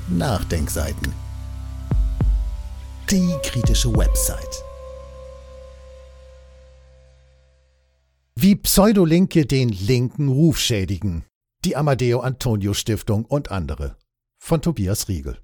Nachdenkseiten. Die kritische Website. Wie Pseudolinke den linken Ruf schädigen. Die Amadeo Antonio Stiftung und andere. Von Tobias Riegel.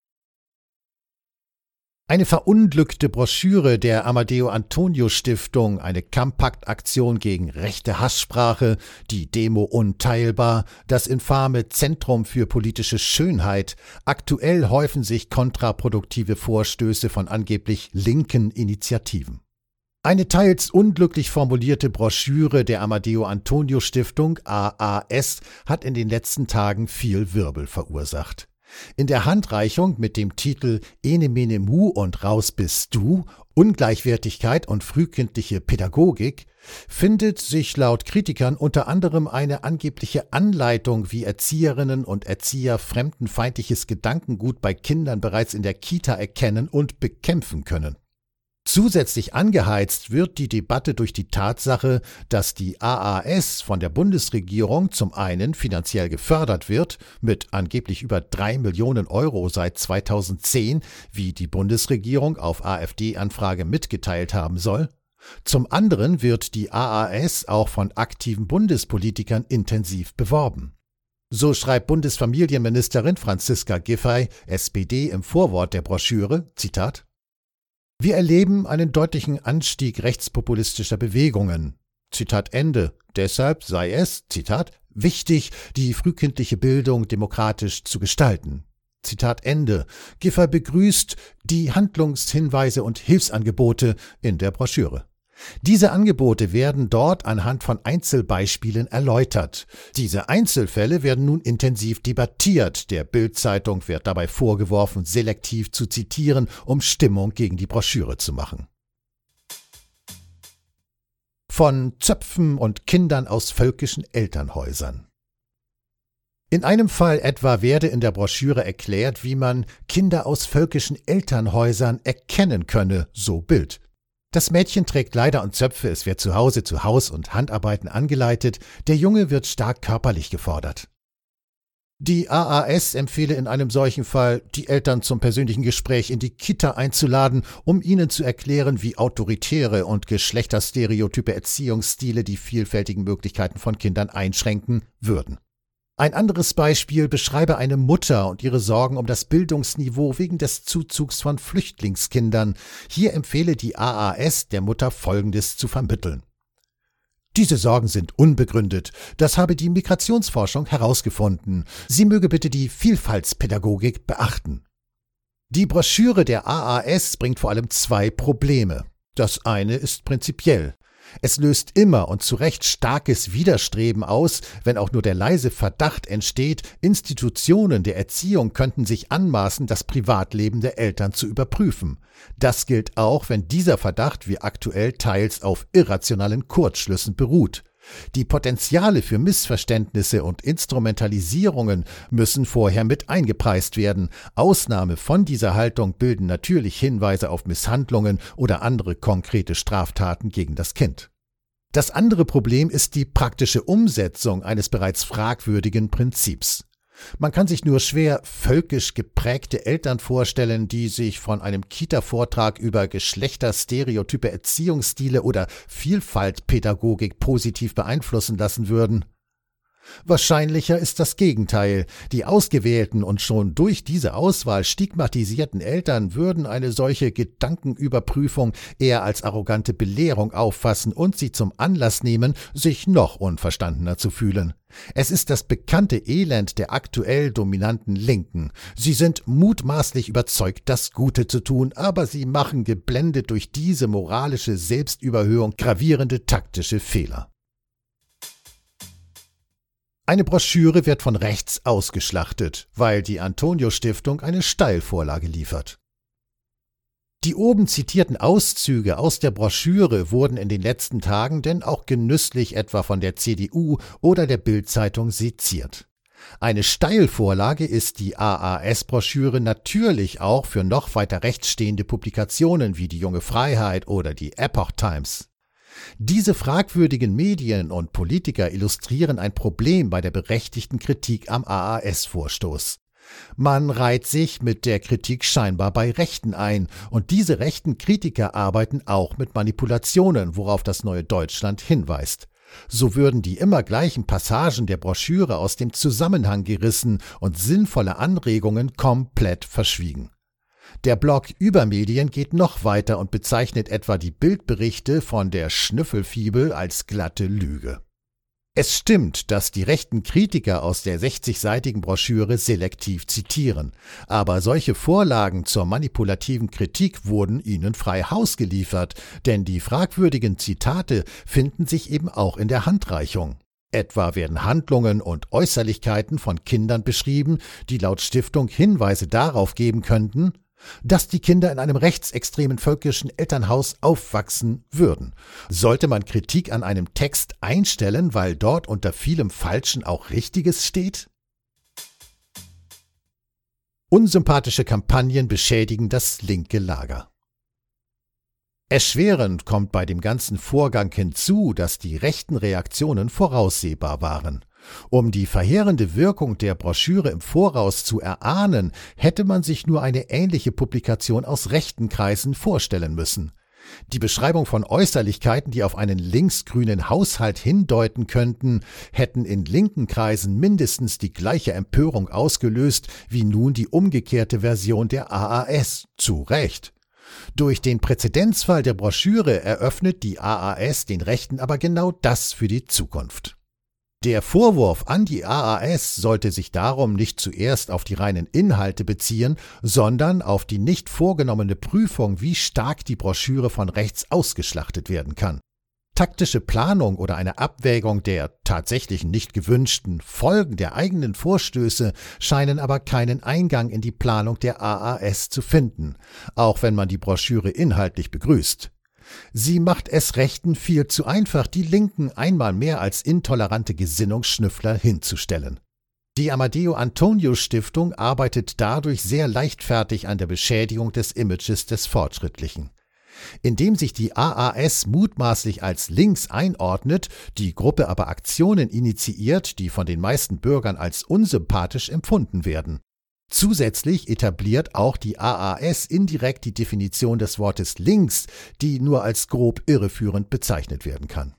Eine verunglückte Broschüre der Amadeo Antonio Stiftung, eine Kompaktaktion gegen rechte Hasssprache, die Demo unteilbar, das infame Zentrum für politische Schönheit. Aktuell häufen sich kontraproduktive Vorstöße von angeblich linken Initiativen. Eine teils unglücklich formulierte Broschüre der Amadeo Antonio Stiftung, AAS, hat in den letzten Tagen viel Wirbel verursacht. In der Handreichung mit dem Titel Ene Mene Mu und raus bist du, Ungleichwertigkeit und frühkindliche Pädagogik, findet sich laut Kritikern unter anderem eine angebliche Anleitung, wie Erzieherinnen und Erzieher fremdenfeindliches Gedankengut bei Kindern bereits in der Kita erkennen und bekämpfen können. Zusätzlich angeheizt wird die Debatte durch die Tatsache, dass die AAS von der Bundesregierung zum einen finanziell gefördert wird, mit angeblich über 3 Millionen Euro seit 2010, wie die Bundesregierung auf AfD-Anfrage mitgeteilt haben soll. Zum anderen wird die AAS auch von aktiven Bundespolitikern intensiv beworben. So schreibt Bundesfamilienministerin Franziska Giffey, SPD, im Vorwort der Broschüre, Zitat: Wir erleben einen deutlichen Anstieg rechtspopulistischer Bewegungen. Zitat Ende. Deshalb sei es, Zitat, wichtig, die frühkindliche Bildung demokratisch zu gestalten. Zitat Ende. Giffey begrüßt die Handlungshinweise und Hilfsangebote in der Broschüre. Diese Angebote werden dort anhand von Einzelbeispielen erläutert. Diese Einzelfälle werden nun intensiv debattiert. Der Bild-Zeitung wird dabei vorgeworfen, selektiv zu zitieren, um Stimmung gegen die Broschüre zu machen. Von Zöpfen und Kindern aus völkischen Elternhäusern. In einem Fall etwa werde in der Broschüre erklärt, wie man Kinder aus völkischen Elternhäusern erkennen könne, so Bild. Das Mädchen trägt Kleider und Zöpfe, es wird zu Hause zu Haus- und Handarbeiten angeleitet, der Junge wird stark körperlich gefordert. Die AAS empfehle in einem solchen Fall, die Eltern zum persönlichen Gespräch in die Kita einzuladen, um ihnen zu erklären, wie autoritäre und geschlechterstereotype Erziehungsstile die vielfältigen Möglichkeiten von Kindern einschränken würden. Ein anderes Beispiel beschreibe eine Mutter und ihre Sorgen um das Bildungsniveau wegen des Zuzugs von Flüchtlingskindern. Hier empfehle die AAS der Mutter Folgendes zu vermitteln: Diese Sorgen sind unbegründet. Das habe die Migrationsforschung herausgefunden. Sie möge bitte die Vielfaltspädagogik beachten. Die Broschüre der AAS bringt vor allem 2 Probleme. Das eine ist prinzipiell. Es löst immer und zu Recht starkes Widerstreben aus, wenn auch nur der leise Verdacht entsteht, Institutionen der Erziehung könnten sich anmaßen, das Privatleben der Eltern zu überprüfen. Das gilt auch, wenn dieser Verdacht wie aktuell teils auf irrationalen Kurzschlüssen beruht. Die Potenziale für Missverständnisse und Instrumentalisierungen müssen vorher mit eingepreist werden. Ausnahme von dieser Haltung bilden natürlich Hinweise auf Misshandlungen oder andere konkrete Straftaten gegen das Kind. Das andere Problem ist die praktische Umsetzung eines bereits fragwürdigen Prinzips. Man kann sich nur schwer völkisch geprägte Eltern vorstellen, die sich von einem Kita-Vortrag über geschlechterstereotype Erziehungsstile oder Vielfaltpädagogik positiv beeinflussen lassen würden. Wahrscheinlicher ist das Gegenteil. Die ausgewählten und schon durch diese Auswahl stigmatisierten Eltern würden eine solche Gedankenüberprüfung eher als arrogante Belehrung auffassen und sie zum Anlass nehmen, sich noch unverstandener zu fühlen. Es ist das bekannte Elend der aktuell dominanten Linken. Sie sind mutmaßlich überzeugt, das Gute zu tun, aber sie machen geblendet durch diese moralische Selbstüberhöhung gravierende taktische Fehler. Eine Broschüre wird von rechts ausgeschlachtet, weil die Antonio-Stiftung eine Steilvorlage liefert. Die oben zitierten Auszüge aus der Broschüre wurden in den letzten Tagen denn auch genüsslich etwa von der CDU oder der Bild-Zeitung seziert. Eine Steilvorlage ist die AAS-Broschüre natürlich auch für noch weiter rechts stehende Publikationen wie die Junge Freiheit oder die Epoch Times. Diese fragwürdigen Medien und Politiker illustrieren ein Problem bei der berechtigten Kritik am AAS-Vorstoß. Man reiht sich mit der Kritik scheinbar bei Rechten ein, und diese rechten Kritiker arbeiten auch mit Manipulationen, worauf das Neue Deutschland hinweist. So würden die immer gleichen Passagen der Broschüre aus dem Zusammenhang gerissen und sinnvolle Anregungen komplett verschwiegen. Der Blog Übermedien geht noch weiter und bezeichnet etwa die Bildberichte von der Schnüffelfibel als glatte Lüge. Es stimmt, dass die rechten Kritiker aus der 60-seitigen Broschüre selektiv zitieren, aber solche Vorlagen zur manipulativen Kritik wurden ihnen frei Haus geliefert, denn die fragwürdigen Zitate finden sich eben auch in der Handreichung. Etwa werden Handlungen und Äußerlichkeiten von Kindern beschrieben, die laut Stiftung Hinweise darauf geben könnten, dass die Kinder in einem rechtsextremen völkischen Elternhaus aufwachsen würden. Sollte man Kritik an einem Text einstellen, weil dort unter vielem Falschen auch Richtiges steht? Unsympathische Kampagnen beschädigen das linke Lager. Erschwerend kommt bei dem ganzen Vorgang hinzu, dass die rechten Reaktionen voraussehbar waren. Um die verheerende Wirkung der Broschüre im Voraus zu erahnen, hätte man sich nur eine ähnliche Publikation aus rechten Kreisen vorstellen müssen. Die Beschreibung von Äußerlichkeiten, die auf einen linksgrünen Haushalt hindeuten könnten, hätten in linken Kreisen mindestens die gleiche Empörung ausgelöst wie nun die umgekehrte Version der AAS. Zu Recht. Durch den Präzedenzfall der Broschüre eröffnet die AAS den Rechten aber genau das für die Zukunft. Der Vorwurf an die AAS sollte sich darum nicht zuerst auf die reinen Inhalte beziehen, sondern auf die nicht vorgenommene Prüfung, wie stark die Broschüre von rechts ausgeschlachtet werden kann. Taktische Planung oder eine Abwägung der tatsächlichen nicht gewünschten Folgen der eigenen Vorstöße scheinen aber keinen Eingang in die Planung der AAS zu finden, auch wenn man die Broschüre inhaltlich begrüßt. Sie macht es Rechten viel zu einfach, die Linken einmal mehr als intolerante Gesinnungsschnüffler hinzustellen. Die Amadeo Antonio Stiftung arbeitet dadurch sehr leichtfertig an der Beschädigung des Images des Fortschrittlichen. Indem sich die AAS mutmaßlich als links einordnet, die Gruppe aber Aktionen initiiert, die von den meisten Bürgern als unsympathisch empfunden werden. Zusätzlich etabliert auch die AAS indirekt die Definition des Wortes links, die nur als grob irreführend bezeichnet werden kann.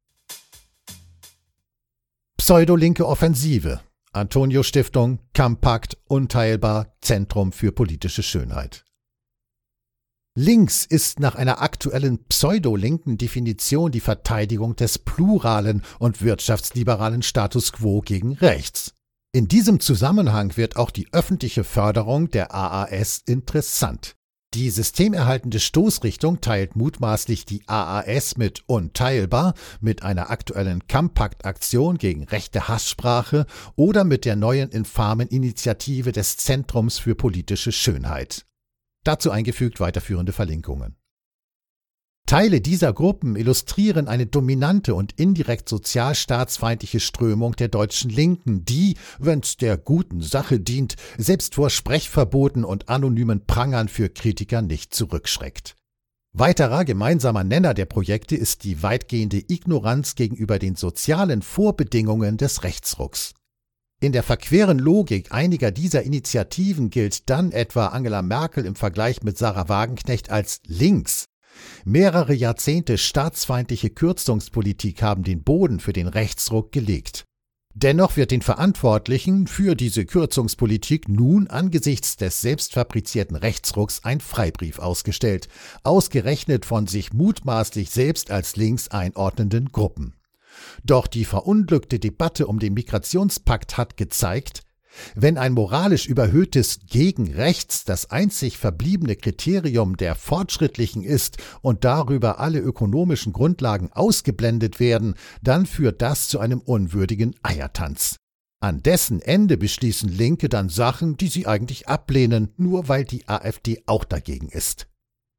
Pseudolinke Offensive. Antonio Stiftung, Campakt, unteilbar, Zentrum für politische Schönheit. Links ist nach einer aktuellen pseudolinken Definition die Verteidigung des pluralen und wirtschaftsliberalen Status quo gegen rechts. In diesem Zusammenhang wird auch die öffentliche Förderung der AAS interessant. Die systemerhaltende Stoßrichtung teilt mutmaßlich die AAS mit unteilbar, mit einer aktuellen Campakt-Aktion gegen rechte Hasssprache oder mit der neuen infamen Initiative des Zentrums für politische Schönheit. Dazu eingefügt weiterführende Verlinkungen. Teile dieser Gruppen illustrieren eine dominante und indirekt sozialstaatsfeindliche Strömung der deutschen Linken, die, wenn's der guten Sache dient, selbst vor Sprechverboten und anonymen Prangern für Kritiker nicht zurückschreckt. Weiterer gemeinsamer Nenner der Projekte ist die weitgehende Ignoranz gegenüber den sozialen Vorbedingungen des Rechtsrucks. In der verqueren Logik einiger dieser Initiativen gilt dann etwa Angela Merkel im Vergleich mit Sarah Wagenknecht als links. Mehrere Jahrzehnte staatsfeindliche Kürzungspolitik haben den Boden für den Rechtsruck gelegt. Dennoch wird den Verantwortlichen für diese Kürzungspolitik nun angesichts des selbstfabrizierten Rechtsrucks ein Freibrief ausgestellt, ausgerechnet von sich mutmaßlich selbst als links einordnenden Gruppen. Doch die verunglückte Debatte um den Migrationspakt hat gezeigt, wenn ein moralisch überhöhtes Gegen rechts das einzig verbliebene Kriterium der Fortschrittlichen ist und darüber alle ökonomischen Grundlagen ausgeblendet werden, dann führt das zu einem unwürdigen Eiertanz. An dessen Ende beschließen Linke dann Sachen, die sie eigentlich ablehnen, nur weil die AfD auch dagegen ist.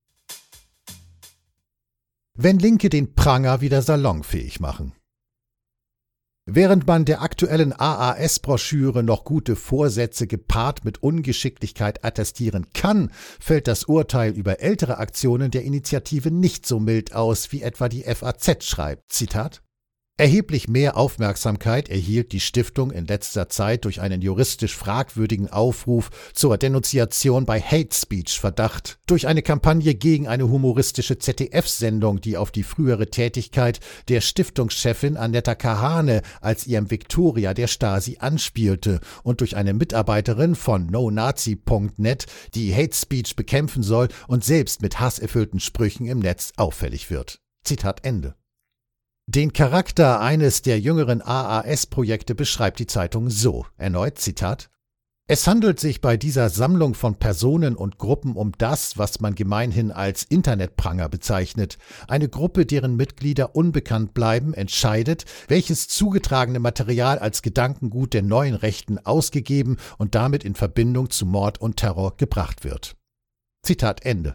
Wenn Linke den Pranger wieder salonfähig machen. Während man der aktuellen AAS-Broschüre noch gute Vorsätze gepaart mit Ungeschicklichkeit attestieren kann, fällt das Urteil über ältere Aktionen der Initiative nicht so mild aus, wie etwa die FAZ schreibt. Zitat: Erheblich mehr Aufmerksamkeit erhielt die Stiftung in letzter Zeit durch einen juristisch fragwürdigen Aufruf zur Denunziation bei Hate Speech Verdacht, durch eine Kampagne gegen eine humoristische ZDF-Sendung, die auf die frühere Tätigkeit der Stiftungschefin Annetta Kahane als ihrem Victoria der Stasi anspielte und durch eine Mitarbeiterin von nonazi.net, die Hate Speech bekämpfen soll und selbst mit hasserfüllten Sprüchen im Netz auffällig wird. Zitat Ende. Den Charakter eines der jüngeren AAS-Projekte beschreibt die Zeitung so, erneut Zitat: Es handelt sich bei dieser Sammlung von Personen und Gruppen um das, was man gemeinhin als Internetpranger bezeichnet. Eine Gruppe, deren Mitglieder unbekannt bleiben, entscheidet, welches zugetragene Material als Gedankengut der neuen Rechten ausgegeben und damit in Verbindung zu Mord und Terror gebracht wird. Zitat Ende.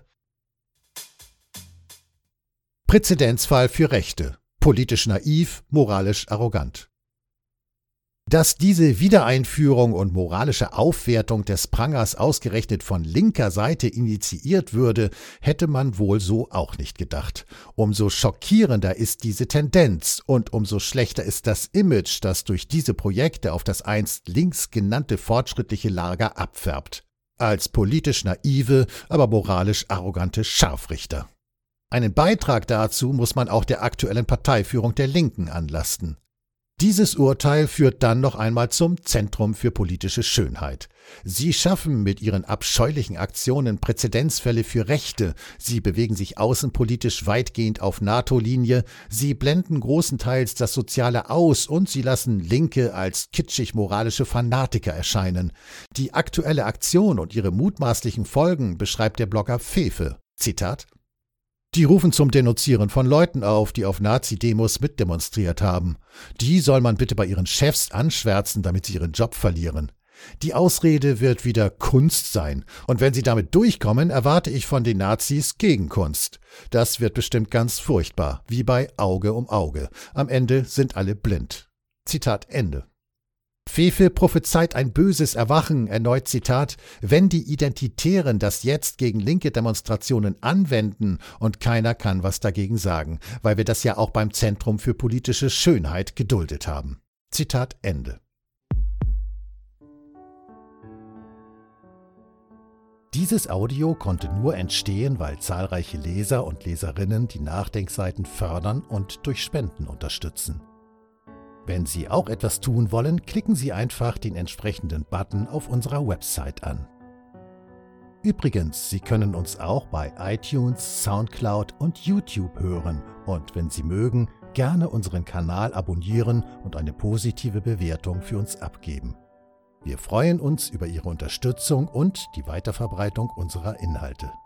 Präzedenzfall für Rechte. Politisch naiv, moralisch arrogant. Dass diese Wiedereinführung und moralische Aufwertung des Prangers ausgerechnet von linker Seite initiiert würde, hätte man wohl so auch nicht gedacht. Umso schockierender ist diese Tendenz und umso schlechter ist das Image, das durch diese Projekte auf das einst links genannte fortschrittliche Lager abfärbt. Als politisch naive, aber moralisch arrogante Scharfrichter. Einen Beitrag dazu muss man auch der aktuellen Parteiführung der Linken anlasten. Dieses Urteil führt dann noch einmal zum Zentrum für politische Schönheit. Sie schaffen mit ihren abscheulichen Aktionen Präzedenzfälle für Rechte, sie bewegen sich außenpolitisch weitgehend auf NATO-Linie, sie blenden großenteils das Soziale aus und sie lassen Linke als kitschig-moralische Fanatiker erscheinen. Die aktuelle Aktion und ihre mutmaßlichen Folgen beschreibt der Blogger Fefe. Zitat: Die rufen zum Denunzieren von Leuten auf, die auf Nazi-Demos mitdemonstriert haben. Die soll man bitte bei ihren Chefs anschwärzen, damit sie ihren Job verlieren. Die Ausrede wird wieder Kunst sein. Und wenn sie damit durchkommen, erwarte ich von den Nazis Gegenkunst. Das wird bestimmt ganz furchtbar, wie bei Auge um Auge. Am Ende sind alle blind. Zitat Ende. Fefe prophezeit ein böses Erwachen, erneut Zitat, wenn die Identitären das jetzt gegen linke Demonstrationen anwenden und keiner kann was dagegen sagen, weil wir das ja auch beim Zentrum für politische Schönheit geduldet haben. Zitat Ende. Dieses Audio konnte nur entstehen, weil zahlreiche Leser und Leserinnen die Nachdenkseiten fördern und durch Spenden unterstützen. Wenn Sie auch etwas tun wollen, klicken Sie einfach den entsprechenden Button auf unserer Website an. Übrigens, Sie können uns auch bei iTunes, Soundcloud und YouTube hören und wenn Sie mögen, gerne unseren Kanal abonnieren und eine positive Bewertung für uns abgeben. Wir freuen uns über Ihre Unterstützung und die Weiterverbreitung unserer Inhalte.